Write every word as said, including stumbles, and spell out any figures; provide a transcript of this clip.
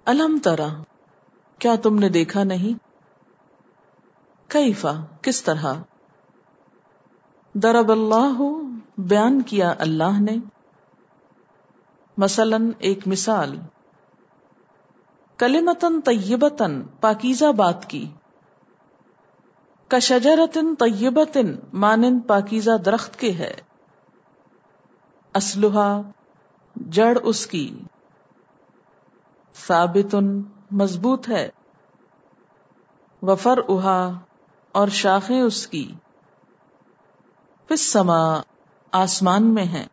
अलम तरा, क्या तुमने देखा नहीं, कैफा, किस तरह, दरबल्लाहु, बयान किया अल्लाह ने, मसलन, एक मिसाल, कलिमतन तय्यबतन, पाकीज़ा बात की, कशजरतिन तय्यबतिन, मानिंद पाकीज़ा दरख्त के है, असलुहा, जड़ उसकी, साबितुन, मजबूत है, वफर उहा, और शाखें उसकी, फिस समा, आसमान में है,